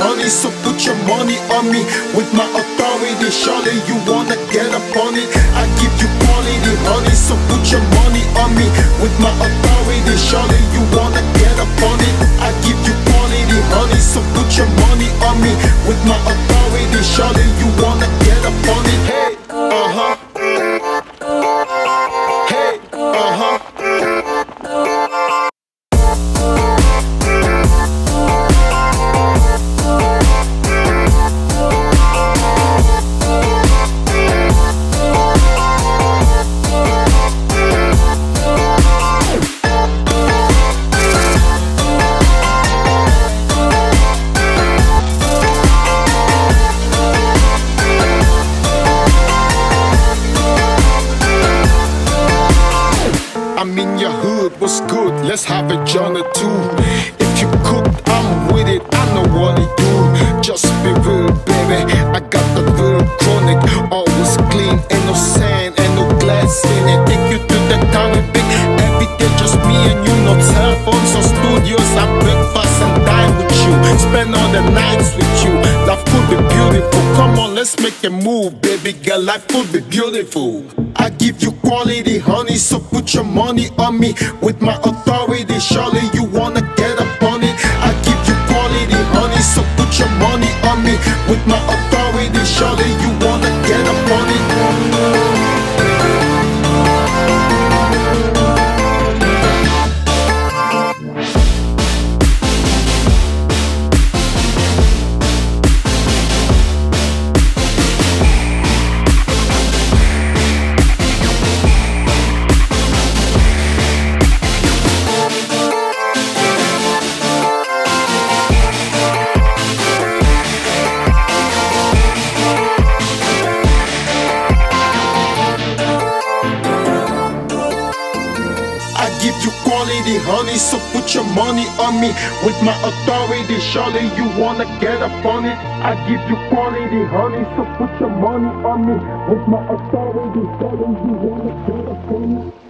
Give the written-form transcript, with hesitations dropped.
honey, so put your money on me. With my authority, surely you wanna get up on it. I give you quality, honey, so put your money on me. With my authority, surely you wanna get up on it. I give you quality, honey, so put your money on me. With my authority, surely you wanna get up on it. Hey, hey, I'm in your hood, what's good? Let's have a journey too. If you cook, I'm with it, I know what to do. Just be real, baby, I got the real chronic. Always clean, ain't no sand, ain't no glass in it. Take you to the Caribbean, every day just me and you. No cell phones or studios, I breakfast and dine with you. Spend all the nights with you, life could be beautiful. Come on, let's make a move, baby girl, life could be beautiful. I give you quality, honey, so put your money on me. With my authority, surely you wanna get up on it. I give you quality, honey, so put your money on me. With my authority, surely you wanna get up on it. Give you quality, honey, so put your money on me. With my authority, surely you wanna get up on it. I give you quality, honey, so put your money on me. With my authority, surely you wanna get up on it.